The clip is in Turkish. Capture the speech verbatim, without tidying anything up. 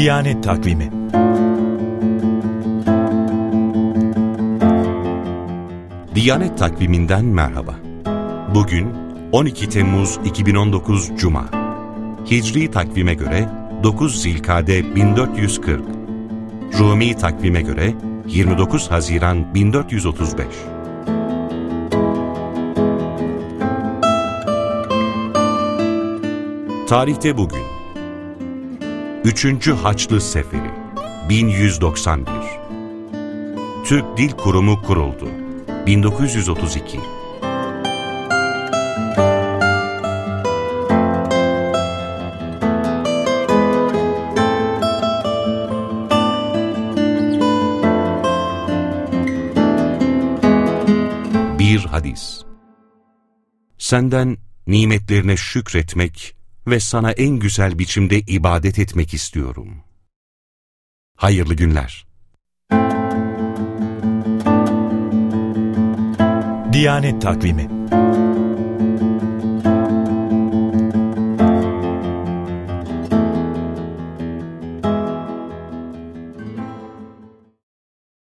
Diyanet Takvimi. Diyanet Takvimi'nden merhaba. Bugün on iki Temmuz iki bin on dokuz Cuma. Hicri takvime göre dokuz Zilkade bin dört yüz kırk. Rumi takvime göre yirmi dokuz Haziran bin dört yüz otuz beş. Tarihte bugün üçüncü Haçlı Seferi bin yüz doksan bir. Türk Dil Kurumu kuruldu bin dokuz yüz otuz iki. Bir hadis. Senden nimetlerine şükretmek ve sana en güzel biçimde ibadet etmek istiyorum. Hayırlı günler. Diyanet Takvimi.